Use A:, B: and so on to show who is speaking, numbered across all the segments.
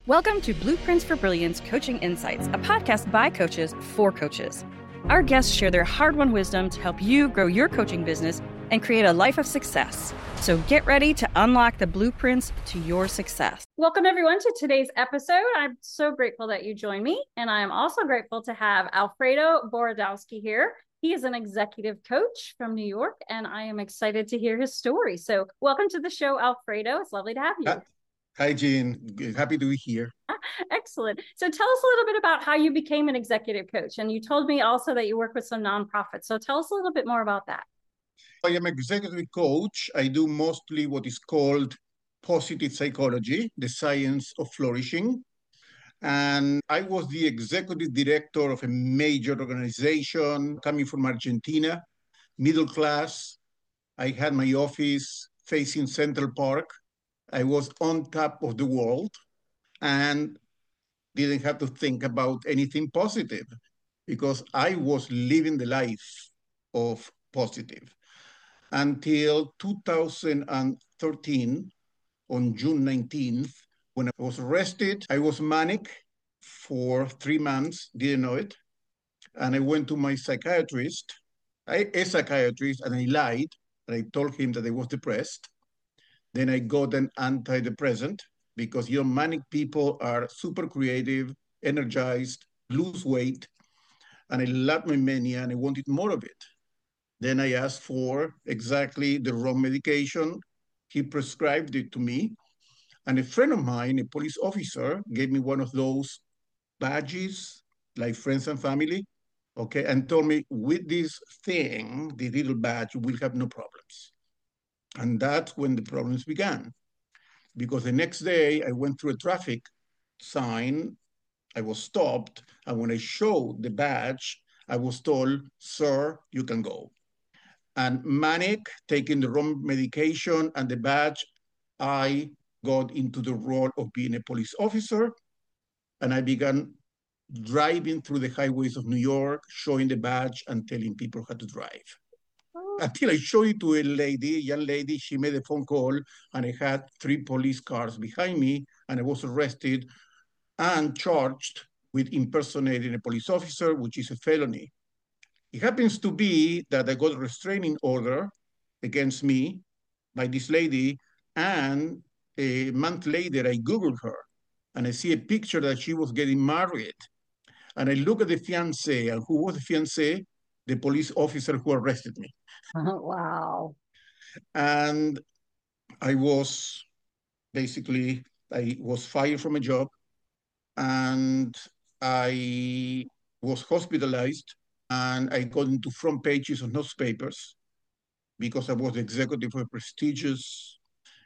A: Welcome to Blueprints for Brilliance Coaching Insights, a podcast by coaches for coaches. Our guests share their hard-won wisdom to help you grow your coaching business and create a life of success. So get ready to unlock the blueprints to your success. Welcome, everyone, to today's episode. I'm so grateful that you joined me, and I am also grateful to have Alfredo Borodowski here. He is an executive coach from New York, and I am excited to hear his story. So welcome to the show, Alfredo. It's lovely to have you.
B: Hi, Jean. Happy to be here.
A: Excellent. So tell us a little bit about how you became an executive coach. And you told me also that you work with some nonprofits. So tell us a little bit more about that.
B: I am an executive coach. I do mostly what is called positive psychology, the science of flourishing. And I was the executive director of a major organization coming from Argentina, middle class. I had my office facing Central Park. I was on top of the world and didn't have to think about anything positive because I was living the life of positive until 2013 on June 19th, when I was arrested. I was manic for 3 months, didn't know it. And I went to my psychiatrist, a psychiatrist, and I lied. And I told him that I was depressed. Then I got an antidepressant because manic people are super creative, energized, lose weight. And I loved my mania and I wanted more of it. Then I asked for exactly the wrong medication. He prescribed it to me. And a friend of mine, a police officer, gave me one of those badges, like friends and family, okay, and told me, with this thing, the little badge, you will have no problems. And that's when the problems began. Because the next day, I went through a traffic sign, I was stopped, and when I showed the badge, I was told, "Sir, you can go." And manic, taking the wrong medication and the badge, I got into the role of being a police officer, and I began driving through the highways of New York, showing the badge and telling people how to drive. Until I showed it to a young lady, she made a phone call, and I had 3 police cars behind me, and I was arrested and charged with impersonating a police officer, which is a felony. It happens to be that I got a restraining order against me by this lady, and a month later, I Googled her, and I see a picture that she was getting married. And I look at the fiancé, and who was the fiancé? The police officer who arrested me.
A: Wow.
B: And I was I was fired from a job, and I was hospitalized, and I got into front pages of newspapers because I was the executive of a prestigious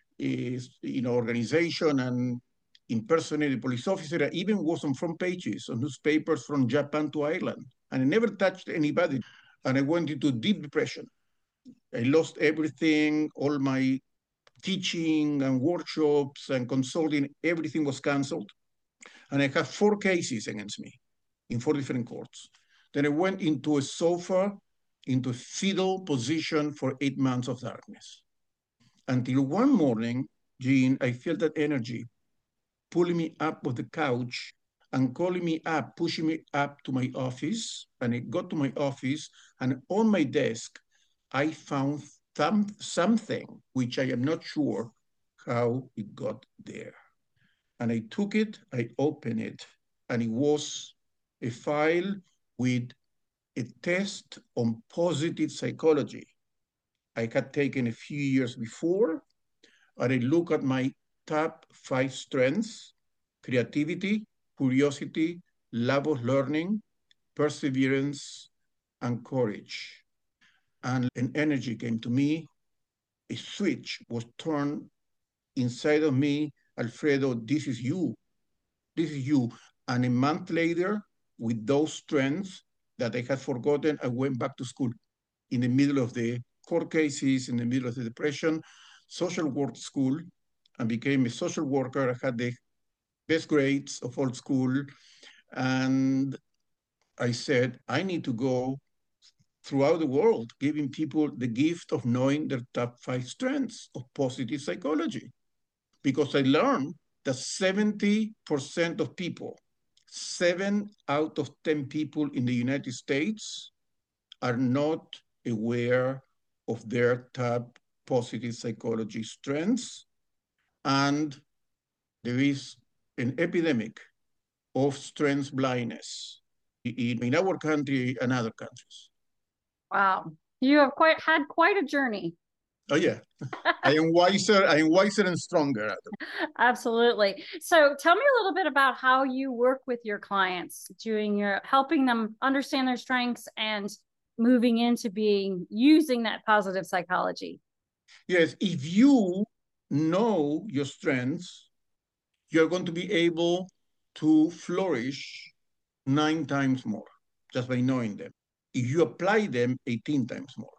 B: organization and impersonated police officer. I even was on front pages of newspapers from Japan to Ireland. And I never touched anybody. And I went into deep depression. I lost everything, all my teaching and workshops and consulting, everything was canceled. And I had 4 cases against me in 4 different courts. Then I went into a sofa, into a fetal position for 8 months of darkness. Until one morning, Jean, I felt that energy pulling me up of the couch and calling me up, pushing me up to my office. And I got to my office, and on my desk, I found something which I am not sure how it got there. And I took it, I opened it, and it was a file with a test on positive psychology I had taken a few years before. And I look at my top 5 strengths: creativity, curiosity, love of learning, perseverance, and courage. And an energy came to me. A switch was turned inside of me. Alfredo, this is you. This is you. And a month later, with those strengths that I had forgotten, I went back to school in the middle of the court cases, in the middle of the depression, social work school, and became a social worker. I had the best grades of all school. And I said, I need to go throughout the world, giving people the gift of knowing their top 5 strengths of positive psychology. Because I learned that 70% of people, 7 out of 10 people in the United States are not aware of their top positive psychology strengths. And there is an epidemic of strength blindness in our country and other countries.
C: Wow. You have had quite a journey.
B: Oh yeah. I am wiser and stronger.
C: Absolutely. So tell me a little bit about how you work with your clients, helping them understand their strengths and moving into using that positive psychology.
B: Yes, if you know your strengths, you're going to be able to flourish 9 times more just by knowing them. If you apply them 18 times more,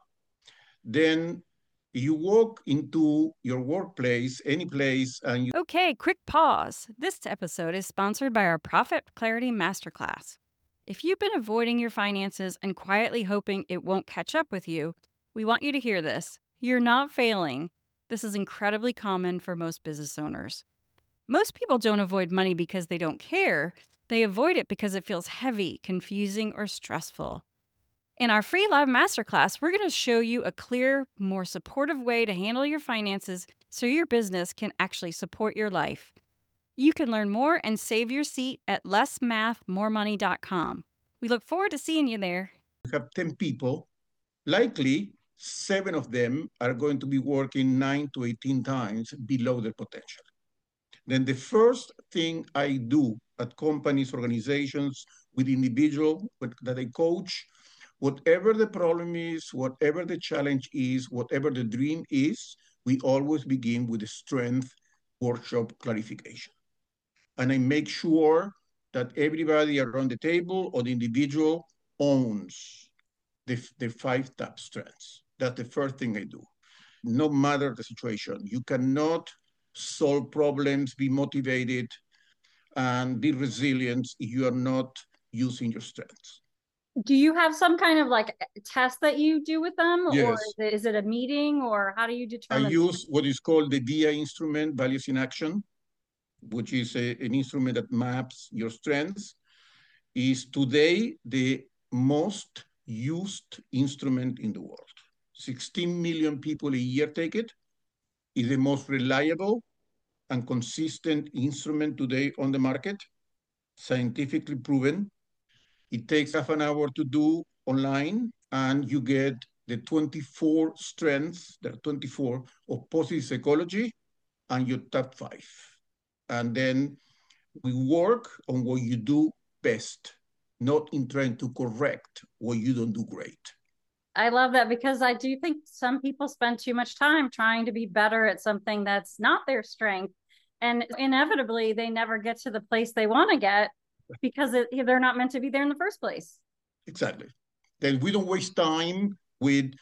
B: then you walk into your workplace, any place, and you...
A: Okay, quick pause. This episode is sponsored by our Profit Clarity Masterclass. If you've been avoiding your finances and quietly hoping it won't catch up with you, we want you to hear this. You're not failing. This is incredibly common for most business owners. Most people don't avoid money because they don't care. They avoid it because it feels heavy, confusing, or stressful. In our free live masterclass, we're going to show you a clear, more supportive way to handle your finances so your business can actually support your life. You can learn more and save your seat at lessmathmoremoney.com. We look forward to seeing you there.
B: You have 10 people, likely 7 of them are going to be working 9 to 18 times below their potential. Then the first thing I do at companies, organizations, with individuals that I coach, whatever the problem is, whatever the challenge is, whatever the dream is, we always begin with the strength workshop clarification. And I make sure that everybody around the table or the individual owns the 5 top strengths. That's the first thing I do. No matter the situation, you cannot solve problems, be motivated, and be resilient if you are not using your strengths.
C: Do you have some kind of test that you do with them?
B: Yes.
C: Or is it a meeting, or how do you determine?
B: I use what is called the VIA instrument, Values in Action, which is an instrument that maps your strengths. Is today the most used instrument in the world. 16 million people a year take it. It's the most reliable and consistent instrument today on the market, scientifically proven. It takes half an hour to do online, and you get the 24 strengths, there are 24, of positive psychology, and your top 5. And then we work on what you do best, not in trying to correct what you don't do great.
C: I love that, because I do think some people spend too much time trying to be better at something that's not their strength. And inevitably, they never get to the place they want to get because they're not meant to be there in the first place.
B: Exactly. Then we don't waste time with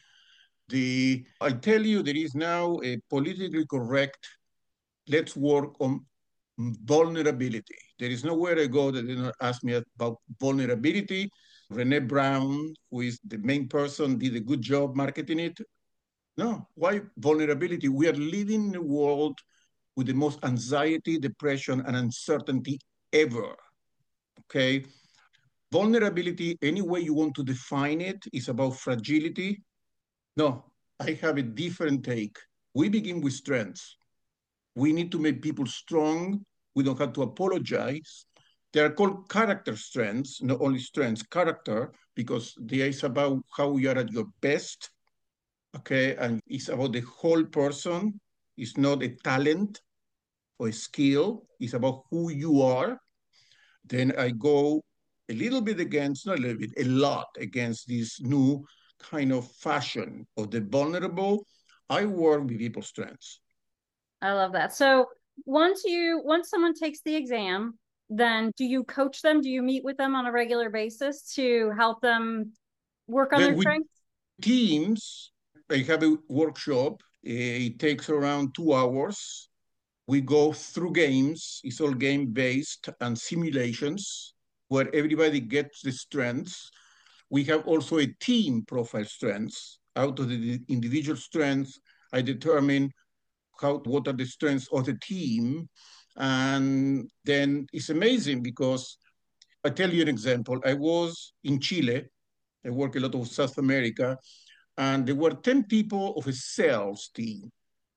B: I tell you, there is now a politically correct, let's work on vulnerability. There is nowhere I go that they don't ask me about vulnerability. Brené Brown, who is the main person, did a good job marketing it. No, why vulnerability? We are living in a world with the most anxiety, depression, and uncertainty ever, okay? Vulnerability, any way you want to define it, is about fragility. No, I have a different take. We begin with strengths. We need to make people strong. We don't have to apologize. They are called character strengths, not only strengths, character, because it's about how you are at your best, okay? And it's about the whole person. It's not a talent or a skill. It's about who you are. Then I go a little bit against, not a little bit, a lot against this new kind of fashion of the vulnerable. I work with people's strengths.
C: I love that. So once someone takes the exam, then do you coach them? Do you meet with them on a regular basis to help them work on their strengths?
B: Teams, I have a workshop. It takes around 2 hours. We go through games. It's all game-based and simulations where everybody gets the strengths. We have also a team profile strengths. Out of the individual strengths, I determine what are the strengths of the team, And then it's amazing because I tell you an example. I was in Chile. I work a lot of South America, and there were 10 people of a sales team,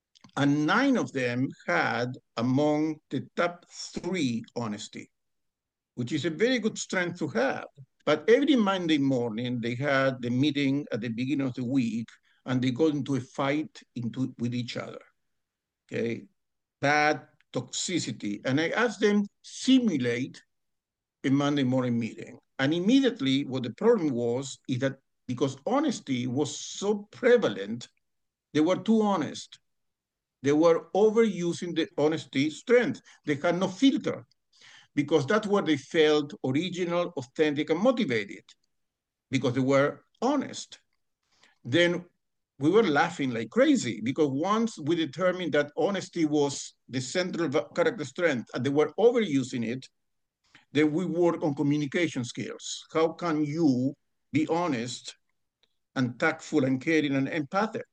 B: and 9 of them had among the top 3 honesty, which is a very good strength to have. But every Monday morning, they had the meeting at the beginning of the week, and they got into a fight with each other. Okay, bad toxicity. And I asked them simulate a Monday morning meeting. And immediately what the problem was is that because honesty was so prevalent, they were too honest. They were overusing the honesty strength. They had no filter because that's where they felt original, authentic, and motivated because they were honest. Then we were laughing like crazy because once we determined that honesty was the central character strength and they were overusing it, then we work on communication skills. How can you be honest and tactful and caring and empathic?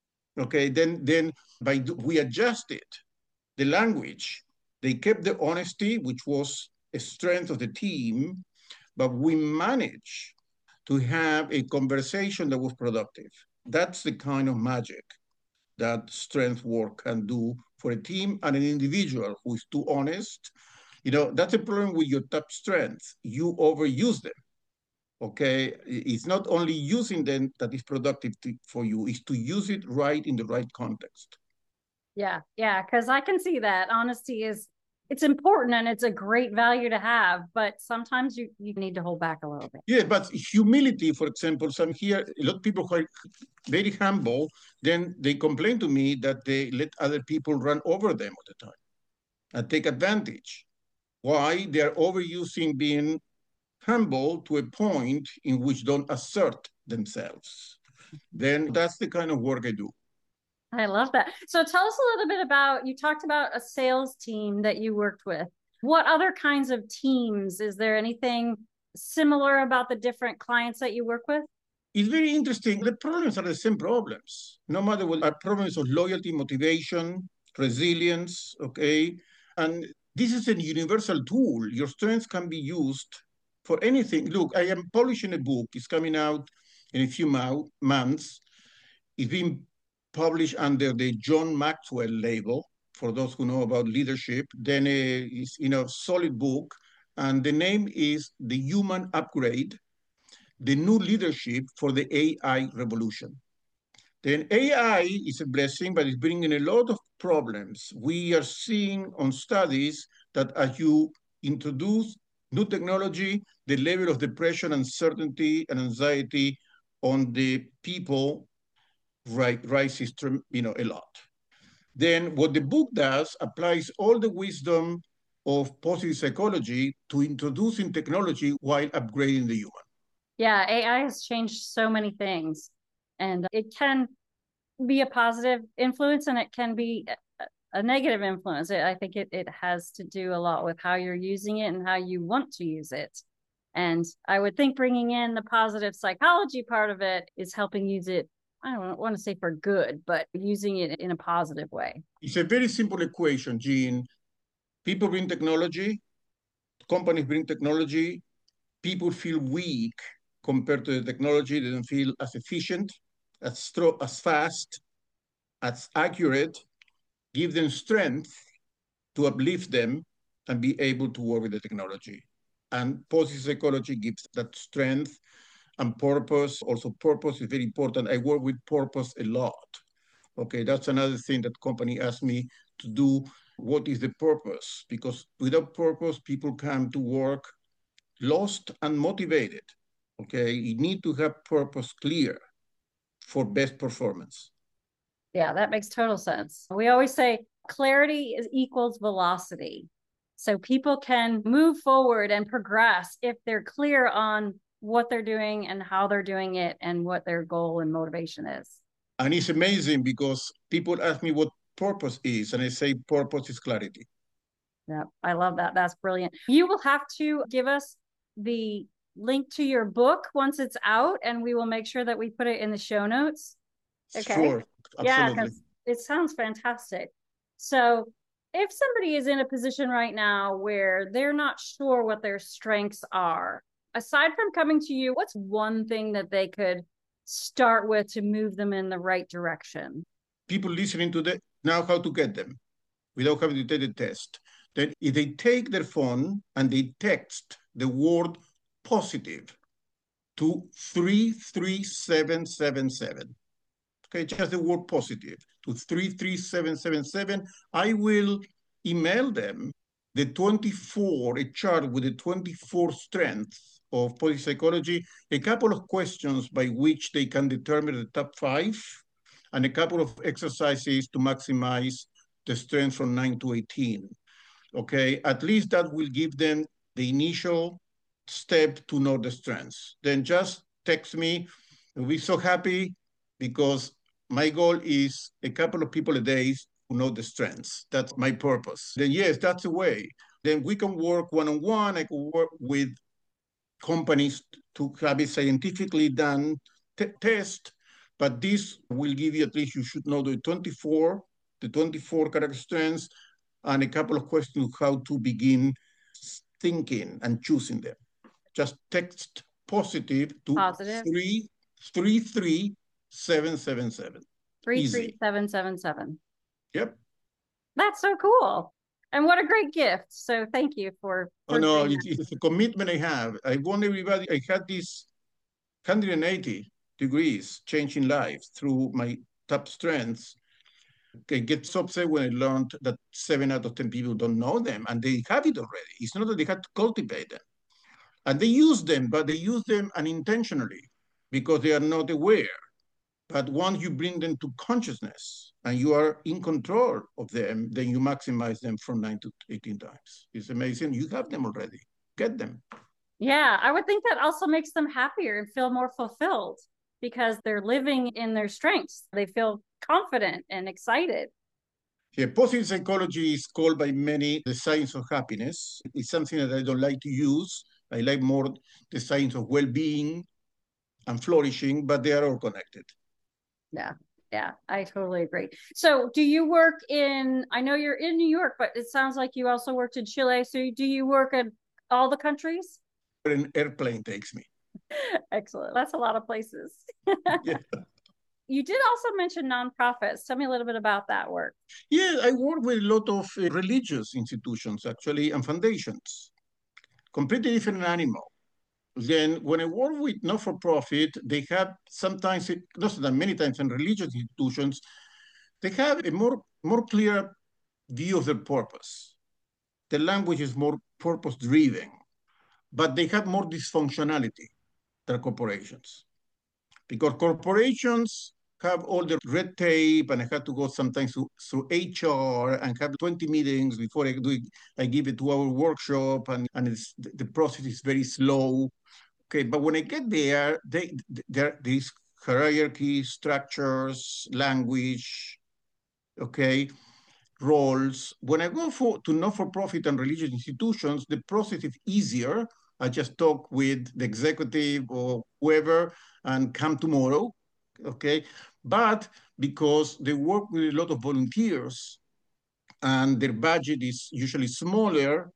B: Okay, then we adjusted the language. They kept the honesty, which was a strength of the team, but we managed to have a conversation that was productive. That's the kind of magic that strength work can do for a team and an individual who is too honest. That's a problem with your top strengths. You overuse them. Okay, it's not only using them that is productive for you, it's to use it right in the right context.
C: Yeah, because I can see that honesty it's important and it's a great value to have, but sometimes you need to hold back a little bit.
B: Yeah, but humility, for example, some here, a lot of people who are very humble, then they complain to me that they let other people run over them all the time and take advantage. Why? They are overusing being humble to a point in which don't assert themselves. Then that's the kind of work I do.
C: I love that. So tell us a little bit about, you talked about a sales team that you worked with. What other kinds of teams? Is there anything similar about the different clients that you work with?
B: It's very interesting. The problems are the same problems, no matter what, are problems of loyalty, motivation, resilience, okay? And this is a universal tool. Your strengths can be used for anything. Look, I am publishing a book. It's coming out in a few months. It's being published under the John Maxwell label, for those who know about leadership. Then it's solid book. And the name is The Human Upgrade, the new leadership for the AI revolution. Then AI is a blessing, but it's bringing a lot of problems. We are seeing on studies that as you introduce new technology, the level of depression, uncertainty, and anxiety on the people rises a lot. Then what the book does applies all the wisdom of positive psychology to introducing technology while upgrading the human.
C: Yeah, AI has changed so many things, and it can be a positive influence and it can be a negative influence. I think it has to do a lot with how you're using it and how you want to use it. And I would think bringing in the positive psychology part of it is helping use it, I don't want to say for good, but using it in a positive way.
B: It's a very simple equation, Jean. People bring technology, companies bring technology, people feel weak compared to the technology. They don't feel as efficient, as fast, as accurate. Give them strength to uplift them and be able to work with the technology. And positive psychology gives that strength and purpose. Also, purpose is very important. I work with purpose a lot. Okay, that's another thing that company asked me to do. What is the purpose? Because without purpose, people come to work lost and motivated. Okay, you need to have purpose clear for best performance.
C: Yeah, that makes total sense. We always say clarity equals velocity. So people can move forward and progress if they're clear on what they're doing and how they're doing it and what their goal and motivation is.
B: And it's amazing because people ask me what purpose is, and I say purpose is clarity.
C: Yeah, I love that. That's brilliant. You will have to give us the link to your book once it's out, and we will make sure that we put it in the show notes. Okay.
B: Sure, absolutely.
C: Yeah, because it sounds fantastic. So If somebody is in a position right now where they're not sure what their strengths are, aside from coming to you, what's one thing that they could start with to move them in the right direction?
B: People listening to the now how to get them without having to take the test. Then if they take their phone and they text the word positive to 33777. Okay, just the word positive to 33777. I will email them the 24, a chart with the 24 strengths of positive psychology, a couple of questions by which they can determine the top 5, and a couple of exercises to maximize the strength from 9 to 18. Okay, at least that will give them the initial step to know the strengths. Then just text me. I'll be so happy because my goal is a couple of people a day who know the strengths. That's my purpose. Then yes, that's the way. Then we can work one-on-one. I can work with companies to have a scientifically done test, but this will give you, at least you should know the 24 character strengths, and a couple of questions how to begin thinking and choosing them. Just text positive to 33777.
C: 33777.
B: Yep.
C: That's so cool. And what a great gift. So thank you for
B: oh no, it's a commitment I have. I want everybody, I had this 180 degrees changing lives through my top strengths. I get so upset when I learned that 7 out of 10 people don't know them, and they have it already. It's not that they had to cultivate them. And they use them, but they use them unintentionally because they are not aware. But once you bring them to consciousness and you are in control of them, then you maximize them from 9 to 18 times. It's amazing. You have them already. Get them.
C: Yeah, I would think that also makes them happier and feel more fulfilled because they're living in their strengths. They feel confident and excited.
B: Yeah, positive psychology is called by many the science of happiness. It's something that I don't like to use. I like more the science of well-being and flourishing, but they are all connected.
C: Yeah, I totally agree. So do you work I know you're in New York, but it sounds like you also worked in Chile. So do you work in all the countries?
B: An airplane takes me.
C: Excellent. That's a lot of places.
B: Yeah.
C: You did also mention nonprofits. Tell me a little bit about that work.
B: Yeah, I work with a lot of religious institutions, actually, and foundations. Completely different animal. Then when I work with not-for-profit, they have sometimes, not that many times in religious institutions, they have a more clear view of their purpose. The language is more purpose-driven, but they have more dysfunctionality than corporations. Because corporations have all the red tape, and I have to go sometimes through HR and have 20 meetings before I give a 2-hour workshop, and the process is very slow. Okay, but when I get there, there is hierarchy, structures, language, okay, roles. When I go to not-for-profit and religious institutions, the process is easier. I just talk with the executive or whoever and come tomorrow, okay? But because they work with a lot of volunteers and their budget is usually smaller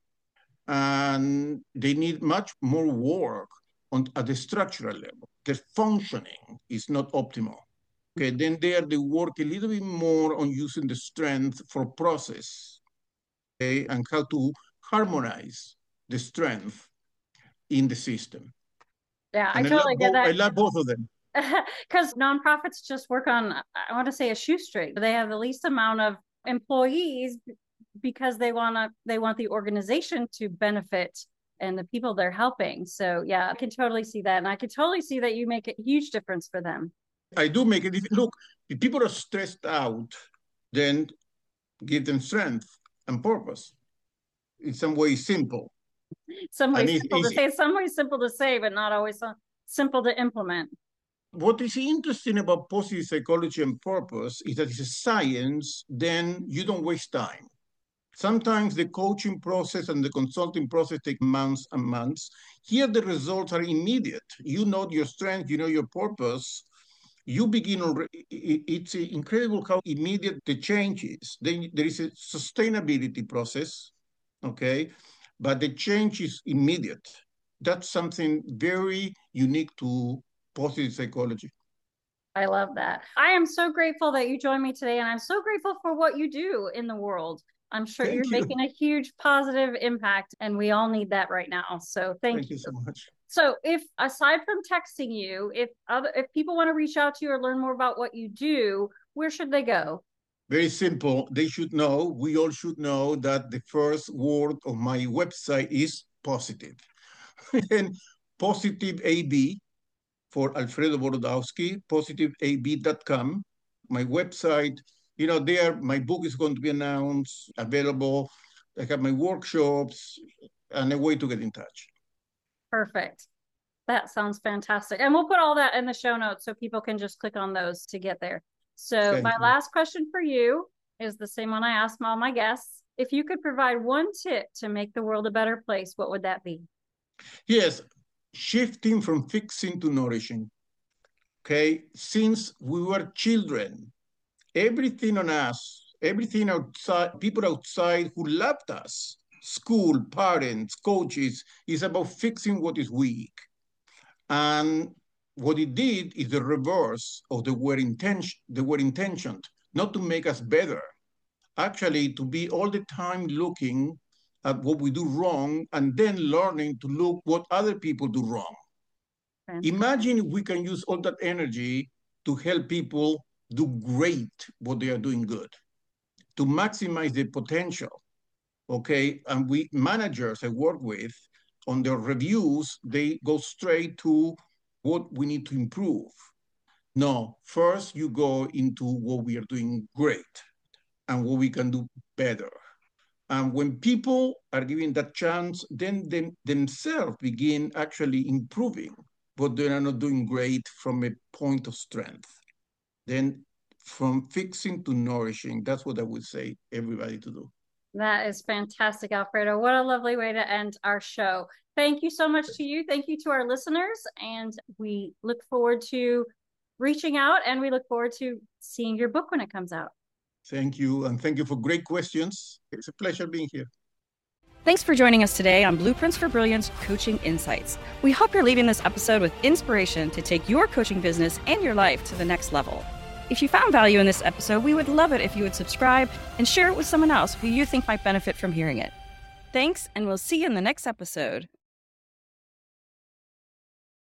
B: and they need much more work at the structural level. Their functioning is not optimal. Okay, then they work a little bit more on using the strength for process, okay, and how to harmonize the strength in the system.
C: Yeah, I totally get that.
B: I love both of them.
C: Because nonprofits just work on, I want to say, a shoestring. They have the least amount of employees because they want the organization to benefit and the people they're helping. So yeah, I can totally see that. And I can totally see that you make a huge difference for them.
B: I do make a difference. Look, if people are stressed out, then give them strength and purpose. In some way simple.
C: Some way simple to say, some way simple to say, but not always simple to implement.
B: What is interesting about positive psychology and purpose is that it's a science, then you don't waste time. Sometimes the coaching process and the consulting process take months and months. Here, the results are immediate. You know your strength, you know your purpose, you begin, it's incredible how immediate the change is. Then there is a sustainability process, okay? But the change is immediate. That's something very unique to positive psychology.
C: I love that. I am so grateful that you joined me today, and I'm so grateful for what you do in the world. I'm sure you're making a huge positive impact, and we all need that right now. So thank you
B: so much.
C: So if, aside from texting you, if people want to reach out to you or learn more about what you do, where should they go?
B: Very simple. They should know, we all should know that the first word of my website is positive. And positive AB for Alfredo Borodowski, positiveab.com. My website, there, my book is going to be announced, available. I have my workshops and a way to get in touch.
C: Perfect. That sounds fantastic. And we'll put all that in the show notes so people can just click on those to get there. So my last question for you is the same one I asked all my guests. If you could provide one tip to make the world a better place, what would that be?
B: Yes, shifting from fixing to nourishing. Okay, since we were children, everything on us, everything outside, people outside who loved us, school, parents, coaches, is about fixing what is weak. And what it did is the reverse of the word intentioned, not to make us better, actually to be all the time looking at what we do wrong and then learning to look what other people do wrong. Imagine if we can use all that energy to help people do great what they are doing good, to maximize their potential, okay? And we managers I work with, on their reviews, they go straight to what we need to improve. No, first you go into what we are doing great and what we can do better. And when people are given that chance, then they themselves begin actually improving, but they are not doing great from a point of strength. Then from fixing to nourishing, that's what I would say everybody to do.
C: That is fantastic, Alfredo. What a lovely way to end our show. Thank you so much to you. Thank you to our listeners. And we look forward to reaching out, and we look forward to seeing your book when it comes out.
B: Thank you. And thank you for great questions. It's a pleasure being here.
A: Thanks for joining us today on Blueprints for Brilliance Coaching Insights. We hope you're leaving this episode with inspiration to take your coaching business and your life to the next level. If you found value in this episode, we would love it if you would subscribe and share it with someone else who you think might benefit from hearing it. Thanks, and we'll see you in the next episode.